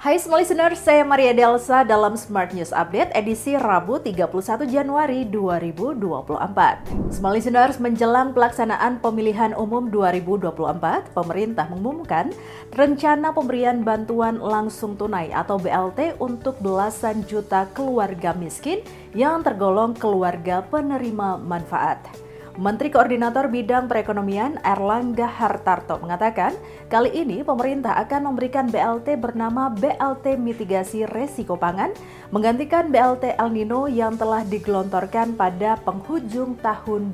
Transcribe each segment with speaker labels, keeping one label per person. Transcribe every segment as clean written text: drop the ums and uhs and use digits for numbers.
Speaker 1: Hai semua listeners, saya Maria Delsa dalam Smart News Update edisi Rabu 31 Januari 2024. Semua listeners, menjelang pelaksanaan pemilihan umum 2024, pemerintah mengumumkan rencana pemberian bantuan langsung tunai atau BLT untuk belasan juta keluarga miskin yang tergolong keluarga penerima manfaat. Menteri Koordinator Bidang Perekonomian Erlangga Hartarto mengatakan, kali ini pemerintah akan memberikan BLT bernama BLT Mitigasi Resiko Pangan, menggantikan BLT El Nino yang telah digelontorkan pada penghujung tahun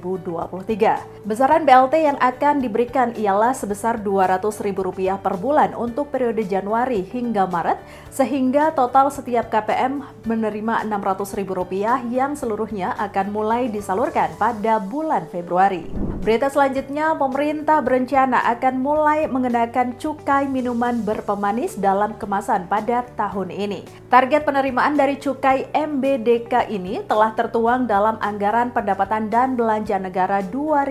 Speaker 1: 2023. Besaran BLT yang akan diberikan ialah sebesar Rp200.000 per bulan untuk periode Januari hingga Maret, sehingga total setiap KPM menerima Rp600.000 yang seluruhnya akan mulai disalurkan pada bulan Februari. Berita selanjutnya, pemerintah berencana akan mulai mengenakan cukai minuman berpemanis dalam kemasan pada tahun ini. Target penerimaan dari cukai MBDK ini telah tertuang dalam Anggaran Pendapatan dan Belanja Negara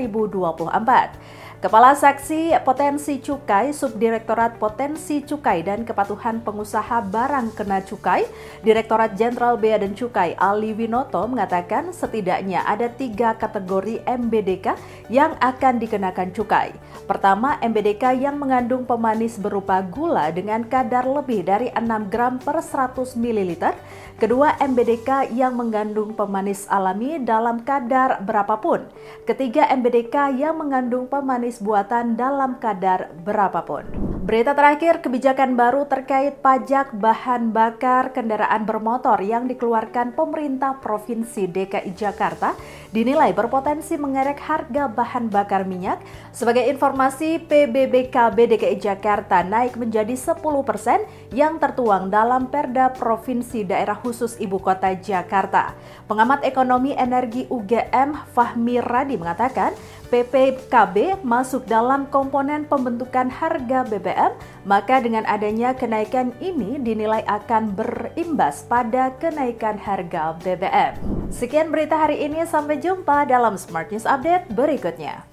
Speaker 1: 2024. Kepala Seksi Potensi Cukai, Subdirektorat Potensi Cukai dan Kepatuhan Pengusaha Barang Kena Cukai, Direktorat Jenderal Bea dan Cukai Ali Winoto mengatakan setidaknya ada 3 kategori MBDK yang akan dikenakan cukai. Pertama, MBDK yang mengandung pemanis berupa gula dengan kadar lebih dari 6 gram per 100 ml. Kedua, MBDK yang mengandung pemanis alami dalam kadar berapapun. Ketiga, MBDK yang mengandung pemanis buatan dalam kadar berapapun. Berita terakhir, kebijakan baru terkait pajak bahan bakar kendaraan bermotor yang dikeluarkan pemerintah Provinsi DKI Jakarta dinilai berpotensi mengerek harga bahan bakar minyak. Sebagai informasi, PBBKB DKI Jakarta naik menjadi 10% yang tertuang dalam Perda Provinsi Daerah Khusus Ibu Kota Jakarta. Pengamat ekonomi energi UGM Fahmi Radi mengatakan, PPKB masuk dalam komponen pembentukan harga BBM, maka dengan adanya kenaikan ini dinilai akan berimbas pada kenaikan harga BBM. Sekian berita hari ini, sampai jumpa dalam Smart News Update berikutnya.